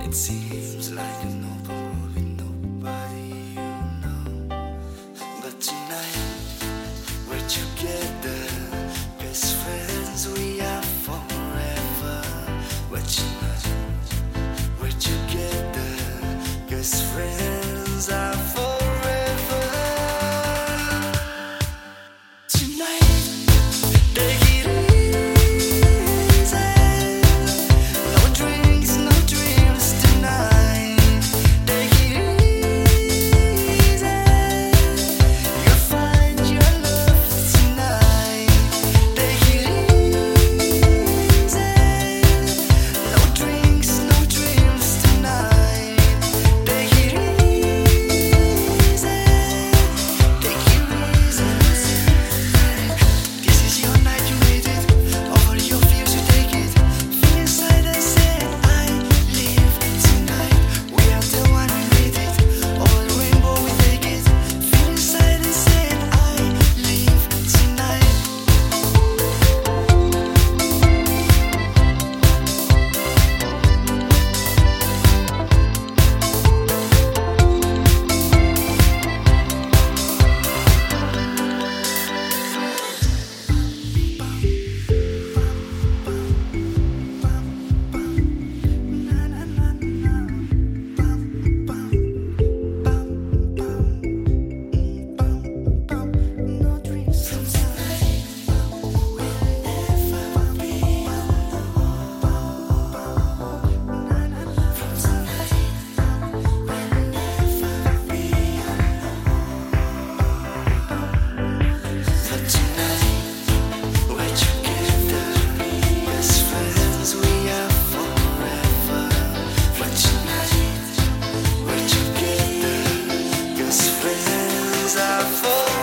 Seems like an open with nobody you know. But tonight we're together, best friends we are forever. But tonight we're together, best friends are forever. Tonight take it easy. No drinks, no dreams tonight. Take it easy. You'll find your love tonight. Take it easy. No drinks, no dreams tonight. Take it easy. Take it easy. This is your night, you made it. Over your fears, you take it. Feel inside and say, I live tonight. We are the one who made it. Over the rainbow, we take it. Feel inside and say, I live tonight. No dreams from tonight. We'll never be alone. From tonight, we'll never be alone. But tonight we're together, best friends we are forever. But tonight we're together, best friends are forever.